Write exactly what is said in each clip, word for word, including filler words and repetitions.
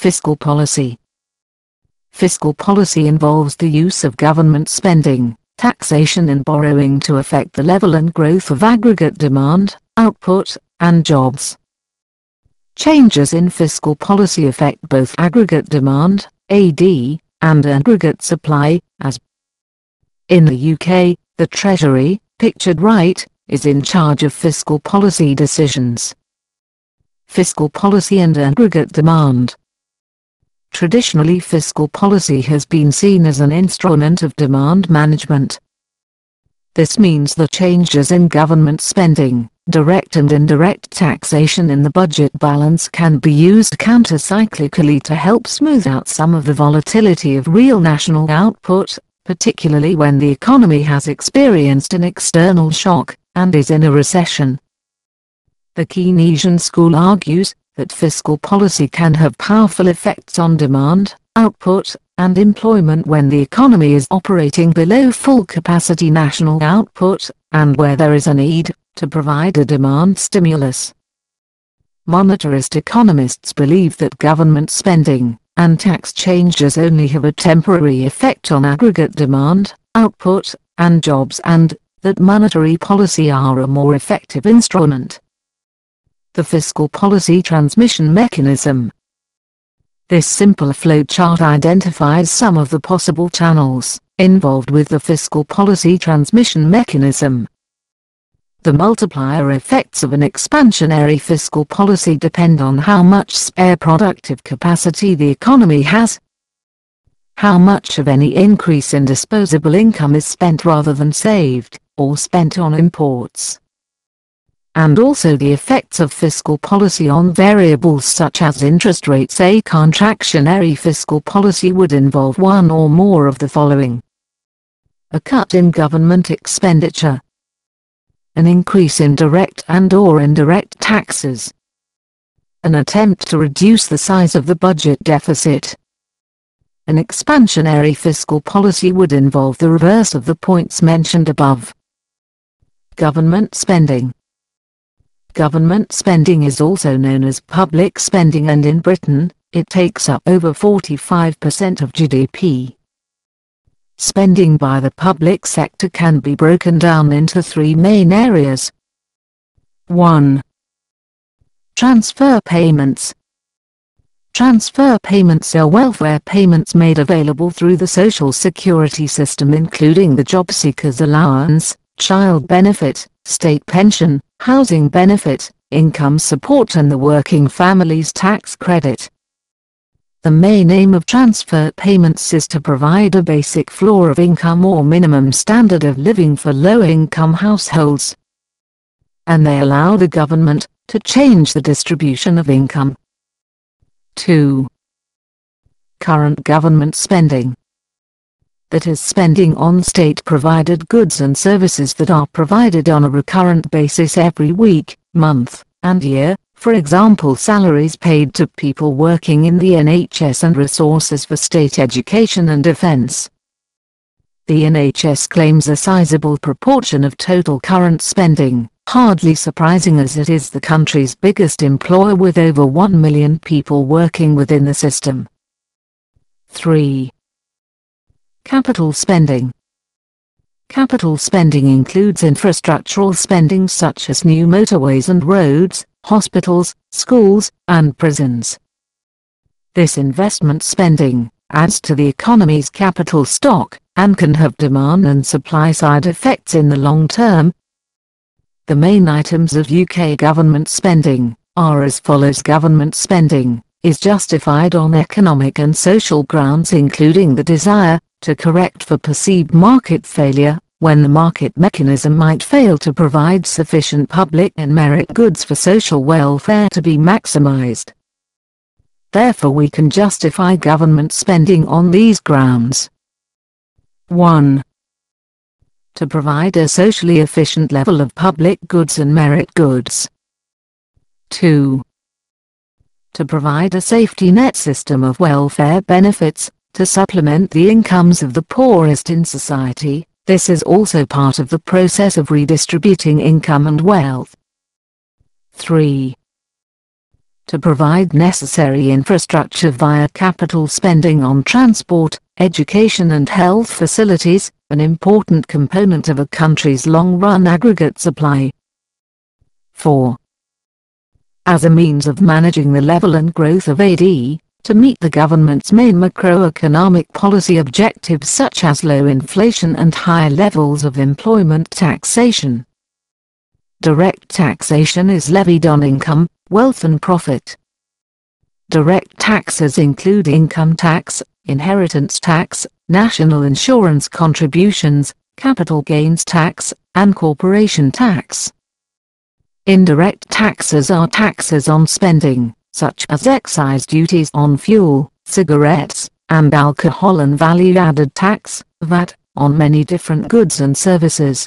Fiscal policy. Fiscal policy involves the use of government spending, taxation and borrowing to affect the level and growth of aggregate demand, output, and jobs. Changes in fiscal policy affect both aggregate demand, A D, and aggregate supply, as in the U K, the Treasury, pictured right, is in charge of fiscal policy decisions. Fiscal policy and aggregate demand. Traditionally, fiscal policy has been seen as an instrument of demand management. This means the changes in government spending, direct and indirect taxation in the budget balance can be used counter-cyclically to help smooth out some of the volatility of real national output, particularly when the economy has experienced an external shock and is in a recession. The Keynesian school argues that fiscal policy can have powerful effects on demand, output, and employment when the economy is operating below full capacity national output, and where there is a need to provide a demand stimulus. Monetarist economists believe that government spending and tax changes only have a temporary effect on aggregate demand, output, and jobs, and that monetary policy are a more effective instrument. The fiscal policy transmission mechanism. This simple flowchart identifies some of the possible channels involved with the fiscal policy transmission mechanism. The multiplier effects of an expansionary fiscal policy depend on how much spare productive capacity the economy has, how much of any increase in disposable income is spent rather than saved, or spent on imports, and also the effects of fiscal policy on variables such as interest rates. A contractionary fiscal policy would involve one or more of the following: a cut in government expenditure, an increase in direct and or indirect taxes, an attempt to reduce the size of the budget deficit. An expansionary fiscal policy would involve the reverse of the points mentioned above. Government spending. Government spending is also known as public spending, and in Britain, it takes up over forty-five percent of G D P. Spending by the public sector can be broken down into three main areas. one. Transfer payments. Transfer payments are welfare payments made available through the Social Security system, including the job seekers allowance, child benefit, state pension, housing benefit, income support, and the working families tax credit. The main aim of transfer payments is to provide a basic floor of income or minimum standard of living for low-income households, and they allow the government to change the distribution of income. two. Current government spending. That is spending on state-provided goods and services that are provided on a recurrent basis every week, month, and year, for example salaries paid to people working in the N H S and resources for state education and defense. The N H S claims a sizable proportion of total current spending, hardly surprising as it is the country's biggest employer with over one million people working within the system. three. Capital spending. Capital spending includes infrastructural spending such as new motorways and roads, hospitals, schools, and prisons. This investment spending adds to the economy's capital stock and can have demand and supply side effects in the long term. The main items of U K government spending are as follows. Government spending is justified on economic and social grounds, including the desire to correct for perceived market failure, when the market mechanism might fail to provide sufficient public and merit goods for social welfare to be maximized. Therefore we can justify government spending on these grounds. one. To provide a socially efficient level of public goods and merit goods. two. To provide a safety net system of welfare benefits, to supplement the incomes of the poorest in society. This is also part of the process of redistributing income and wealth. three. to provide necessary infrastructure via capital spending on transport, education and health facilities, an important component of a country's long-run aggregate supply. four. As a means of managing the level and growth of A D, to meet the government's main macroeconomic policy objectives such as low inflation and high levels of employment, taxation. Direct taxation is levied on income, wealth and profit. Direct taxes include income tax, inheritance tax, national insurance contributions, capital gains tax, and corporation tax. Indirect taxes are taxes on spending, such as excise duties on fuel, cigarettes, and alcohol, and value-added tax, V A T, on many different goods and services.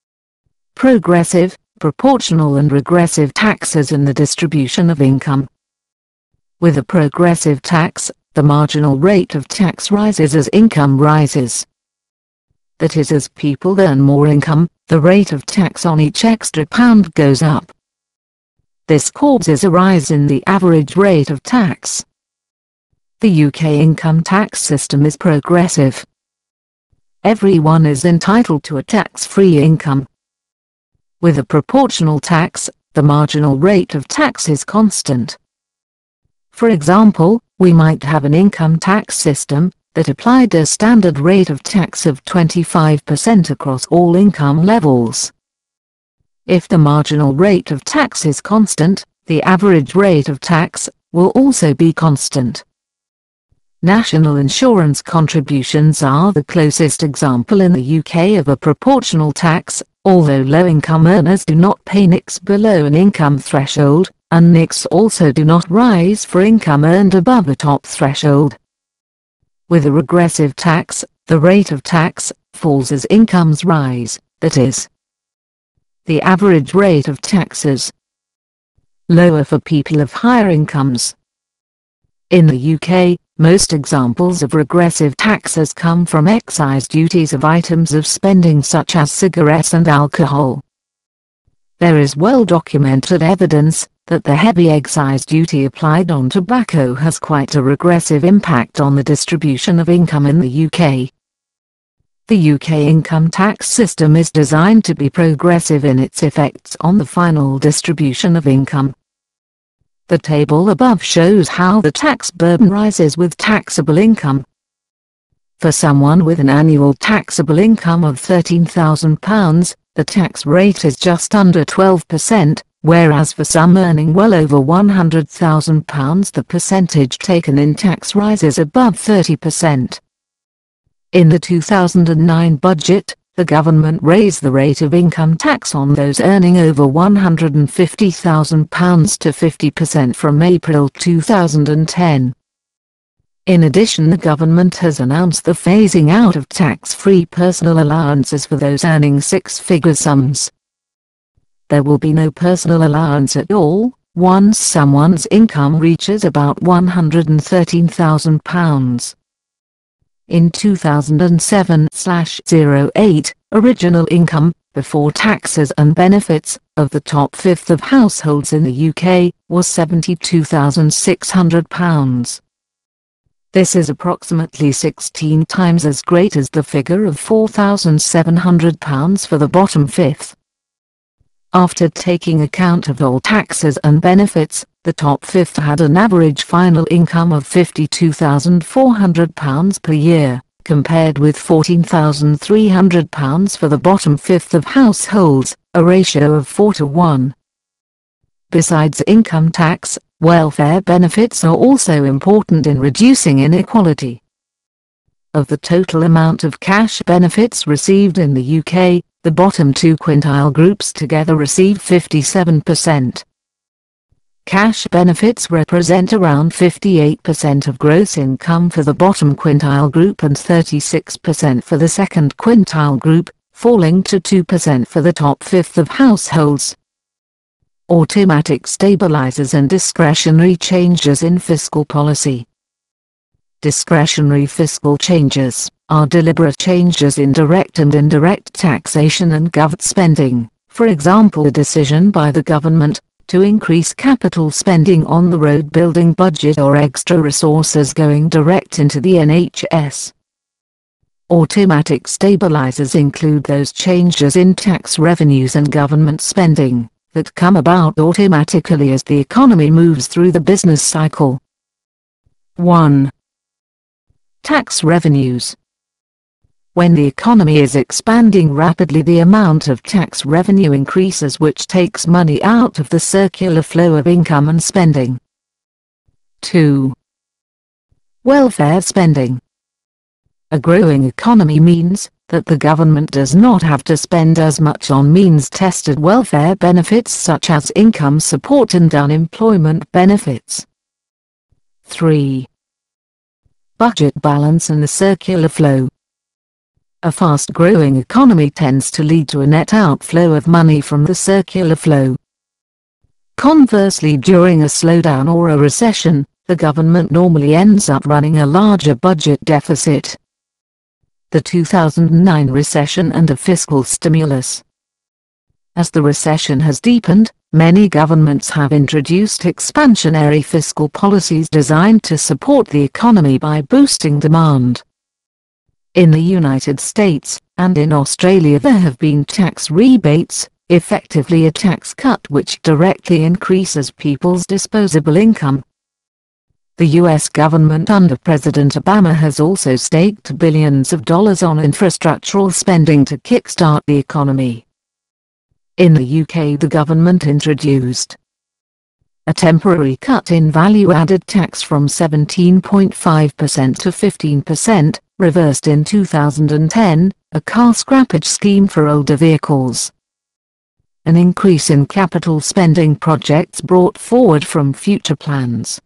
Progressive, proportional and regressive taxes in the distribution of income. With a progressive tax, the marginal rate of tax rises as income rises. That is, as people earn more income, the rate of tax on each extra pound goes up. This causes a rise in the average rate of tax. The U K income tax system is progressive. Everyone is entitled to a tax-free income. With a proportional tax, the marginal rate of tax is constant. For example, we might have an income tax system that applied a standard rate of tax of twenty-five percent across all income levels. If the marginal rate of tax is constant, the average rate of tax will also be constant. National insurance contributions are the closest example in the U K of a proportional tax, although low-income earners do not pay N I C S below an income threshold, and N I C S also do not rise for income earned above a top threshold. With a regressive tax, the rate of tax falls as incomes rise, that is, the average rate of taxes lower for people of higher incomes. In the U K, most examples of regressive taxes come from excise duties of items of spending such as cigarettes and alcohol. There is well-documented evidence that the heavy excise duty applied on tobacco has quite a regressive impact on the distribution of income in the U K. The U K income tax system is designed to be progressive in its effects on the final distribution of income. The table above shows how the tax burden rises with taxable income. For someone with an annual taxable income of thirteen thousand pounds, the tax rate is just under twelve percent, whereas for some earning well over one hundred thousand pounds the percentage taken in tax rises above thirty percent. In the two thousand nine budget, the government raised the rate of income tax on those earning over one hundred fifty thousand pounds to fifty percent from April two thousand ten. In addition, the government has announced the phasing out of tax-free personal allowances for those earning six-figure sums. There will be no personal allowance at all once someone's income reaches about one hundred thirteen thousand pounds. In two thousand seven oh eight, original income, before taxes and benefits, of the top fifth of households in the U K, was seventy-two thousand six hundred pounds. This is approximately sixteen times as great as the figure of four thousand seven hundred pounds for the bottom fifth. After taking account of all taxes and benefits, the top fifth had an average final income of fifty-two thousand four hundred pounds per year, compared with fourteen thousand three hundred pounds for the bottom fifth of households, a ratio of four to one. Besides income tax, welfare benefits are also important in reducing inequality. Of the total amount of cash benefits received in the U K, the bottom two quintile groups together receive fifty-seven percent. Cash benefits represent around fifty-eight percent of gross income for the bottom quintile group and thirty-six percent for the second quintile group, falling to two percent for the top fifth of households. Automatic stabilizers and discretionary changes in fiscal policy. Discretionary fiscal changes are deliberate changes in direct and indirect taxation and government spending, for example a decision by the government to increase capital spending on the road building budget or extra resources going direct into the N H S. Automatic stabilizers include those changes in tax revenues and government spending that come about automatically as the economy moves through the business cycle. one. Tax revenues. When the economy is expanding rapidly, the amount of tax revenue increases, which takes money out of the circular flow of income and spending. two. Welfare spending. A growing economy means that the government does not have to spend as much on means-tested welfare benefits such as income support and unemployment benefits. three. Budget balance and the circular flow. A fast-growing economy tends to lead to a net outflow of money from the circular flow. Conversely, during a slowdown or a recession, the government normally ends up running a larger budget deficit. The two thousand nine recession and a fiscal stimulus. As the recession has deepened, many governments have introduced expansionary fiscal policies designed to support the economy by boosting demand. In the United States and in Australia there have been tax rebates, effectively a tax cut which directly increases people's disposable income. The U S government under President Obama has also staked billions of dollars on infrastructural spending to kickstart the economy. In the U K the government introduced a temporary cut in value-added tax from seventeen point five percent to fifteen percent, reversed in two thousand ten, a car scrappage scheme for older vehicles. An increase in capital spending projects brought forward from future plans.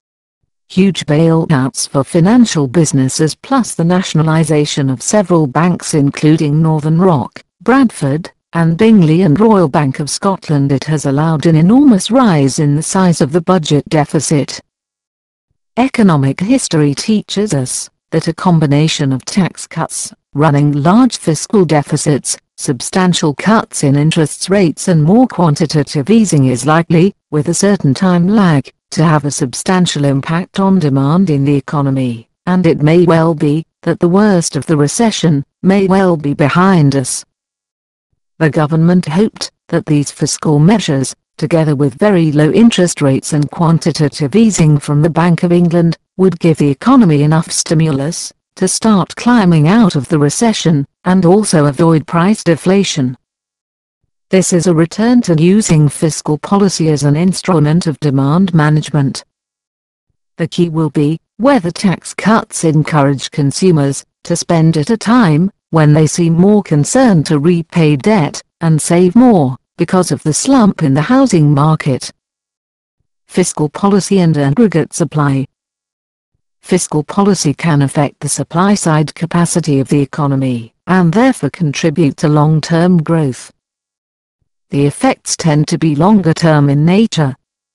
Huge bailouts for financial businesses plus the nationalisation of several banks including Northern Rock, Bradford, and Bingley and Royal Bank of Scotland. It has allowed an enormous rise in the size of the budget deficit. Economic history teaches us that a combination of tax cuts, running large fiscal deficits, substantial cuts in interest rates and more quantitative easing is likely, with a certain time lag, to have a substantial impact on demand in the economy, and it may well be that the worst of the recession may well be behind us. The government hoped that these fiscal measures, together with very low interest rates and quantitative easing from the Bank of England, would give the economy enough stimulus to start climbing out of the recession, and also avoid price deflation. This is a return to using fiscal policy as an instrument of demand management. The key will be whether tax cuts encourage consumers to spend at a time when they seem more concerned to repay debt and save more because of the slump in the housing market. Fiscal policy and aggregate supply. Fiscal policy can affect the supply-side capacity of the economy, and therefore contribute to long-term growth. The effects tend to be longer-term in nature.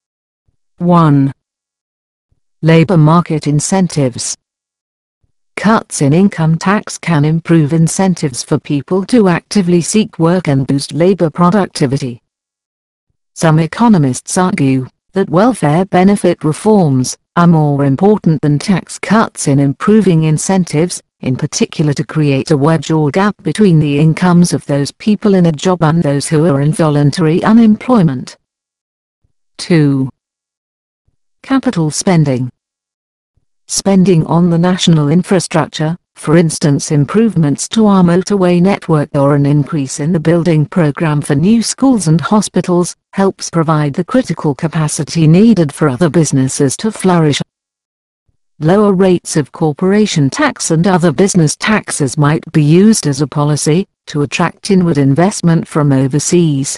one. Labor market incentives. Cuts in income tax can improve incentives for people to actively seek work and boost labor productivity. Some economists argue that welfare benefit reforms are more important than tax cuts in improving incentives, in particular to create a wedge or gap between the incomes of those people in a job and those who are in voluntary unemployment. two. Capital spending. Spending on the national infrastructure, for instance improvements to our motorway network or an increase in the building program for new schools and hospitals, helps provide the critical capacity needed for other businesses to flourish. Lower rates of corporation tax and other business taxes might be used as a policy to attract inward investment from overseas.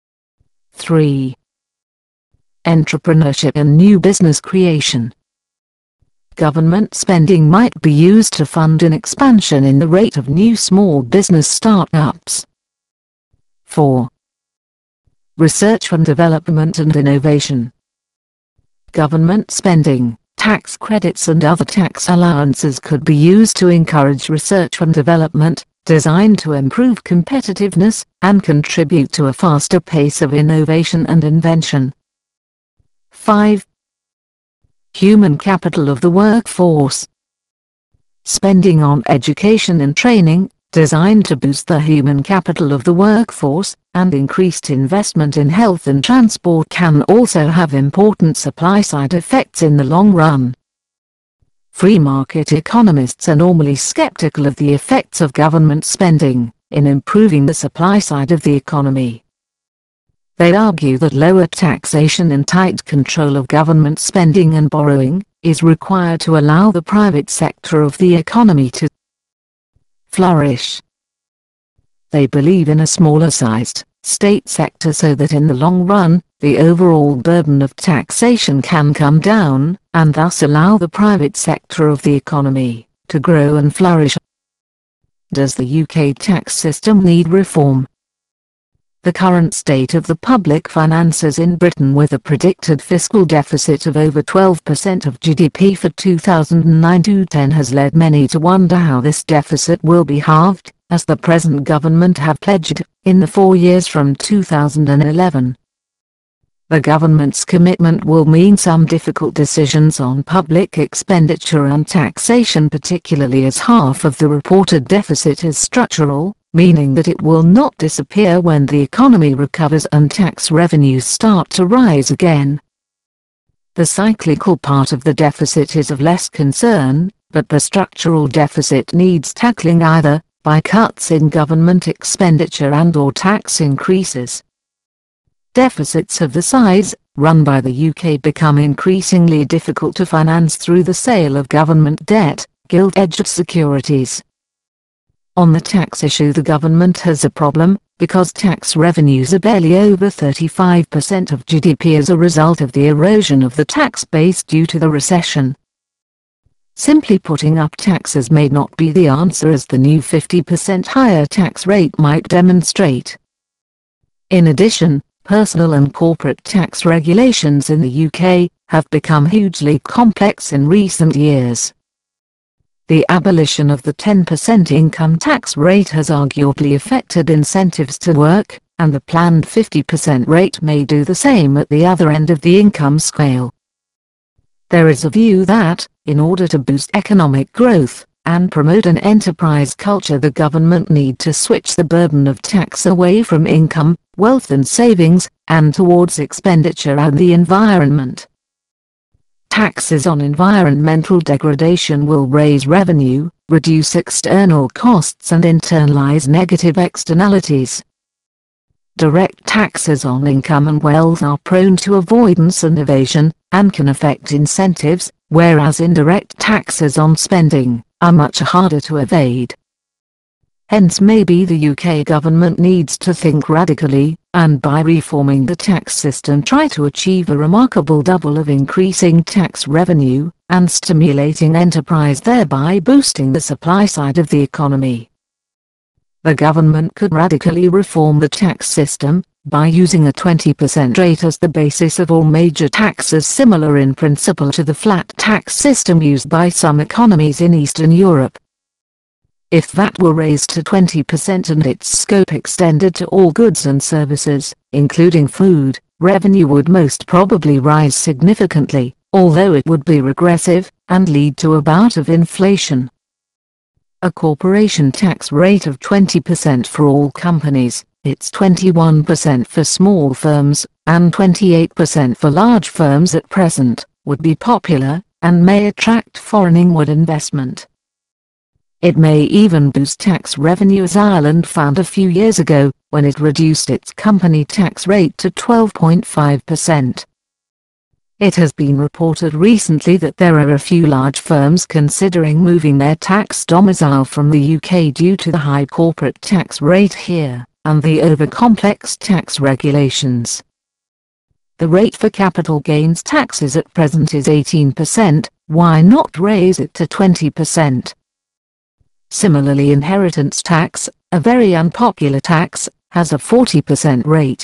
three. Entrepreneurship and new business creation. Government spending might be used to fund an expansion in the rate of new small business startups. four. Research and development and innovation. Government spending, tax credits and other tax allowances could be used to encourage research and development, designed to improve competitiveness and contribute to a faster pace of innovation and invention. five. Human capital of the workforce. Spending on education and training, designed to boost the human capital of the workforce, and increased investment in health and transport can also have important supply-side effects in the long run. Free market economists are normally skeptical of the effects of government spending in improving the supply side of the economy. They argue that lower taxation and tight control of government spending and borrowing is required to allow the private sector of the economy to flourish. They believe in a smaller-sized state sector so that in the long run, the overall burden of taxation can come down, and thus allow the private sector of the economy to grow and flourish. Does the U K tax system need reform? The current state of the public finances in Britain, with a predicted fiscal deficit of over twelve percent of G D P for two thousand nine to ten, has led many to wonder how this deficit will be halved, as the present government have pledged, in the four years from two thousand eleven. The government's commitment will mean some difficult decisions on public expenditure and taxation, particularly as half of the reported deficit is structural, meaning that it will not disappear when the economy recovers and tax revenues start to rise again. The cyclical part of the deficit is of less concern, but the structural deficit needs tackling either by cuts in government expenditure and/or tax increases. Deficits of the size run by the U K become increasingly difficult to finance through the sale of government debt, gilt-edged securities. On the tax issue, the government has a problem, because tax revenues are barely over thirty-five percent of G D P as a result of the erosion of the tax base due to the recession. Simply putting up taxes may not be the answer, as the new fifty percent higher tax rate might demonstrate. In addition, personal and corporate tax regulations in the U K have become hugely complex in recent years. The abolition of the ten percent income tax rate has arguably affected incentives to work, and the planned fifty percent rate may do the same at the other end of the income scale. There is a view that, in order to boost economic growth and promote an enterprise culture, the government need to switch the burden of tax away from income, wealth and savings, and towards expenditure and the environment. Taxes on environmental degradation will raise revenue, reduce external costs and internalize negative externalities. Direct taxes on income and wealth are prone to avoidance and evasion, and can affect incentives, whereas indirect taxes on spending are much harder to evade. Hence maybe the U K government needs to think radically, and by reforming the tax system try to achieve a remarkable double of increasing tax revenue, and stimulating enterprise, thereby boosting the supply side of the economy. The government could radically reform the tax system, by using a twenty percent rate as the basis of all major taxes, similar in principle to the flat tax system used by some economies in Eastern Europe. If that were raised to twenty percent and its scope extended to all goods and services, including food, revenue would most probably rise significantly, although it would be regressive, and lead to a bout of inflation. A corporation tax rate of twenty percent for all companies, it's twenty-one percent for small firms, and twenty-eight percent for large firms at present, would be popular, and may attract foreign inward investment. It may even boost tax revenue, as Ireland found a few years ago, when it reduced its company tax rate to twelve point five percent. It has been reported recently that there are a few large firms considering moving their tax domicile from the U K due to the high corporate tax rate here, and the over-complex tax regulations. The rate for capital gains taxes at present is eighteen percent, why not raise it to twenty percent? Similarly, inheritance tax, a very unpopular tax, has a forty percent rate.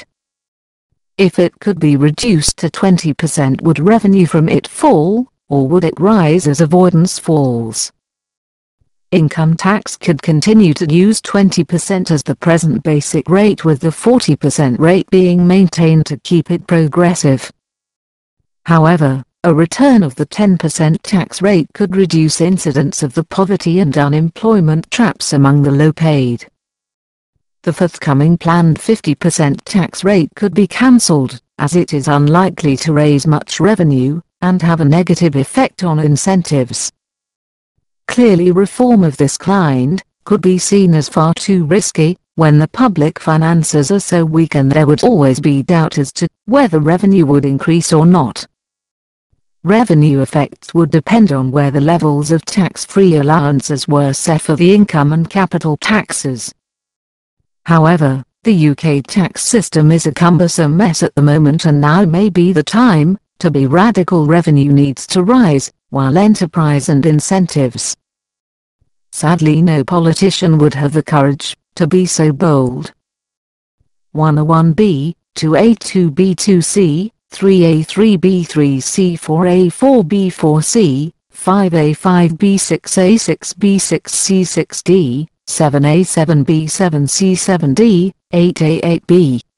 If it could be reduced to twenty percent, would revenue from it fall, or would it rise as avoidance falls? income tax could continue to use twenty percent as the present basic rate, with the forty percent rate being maintained to keep it progressive. However, a return of the ten percent tax rate could reduce incidence of the poverty and unemployment traps among the low-paid. The forthcoming planned fifty percent tax rate could be cancelled, as it is unlikely to raise much revenue, and have a negative effect on incentives. Clearly, reform of this kind could be seen as far too risky, when the public finances are so weak and there would always be doubt as to whether revenue would increase or not. Revenue effects would depend on where the levels of tax-free allowances were set for the income and capital taxes. However, the U K tax system is a cumbersome mess at the moment, and now may be the time to be radical. Revenue needs to rise, while enterprise and incentives. Sadly, no politician would have the courage to be so bold. one oh one B, two A two B two C, three A three B three C four A four B four C, five A five B six A six B six C six D, seven A seven B seven C seven D, eight A eight B.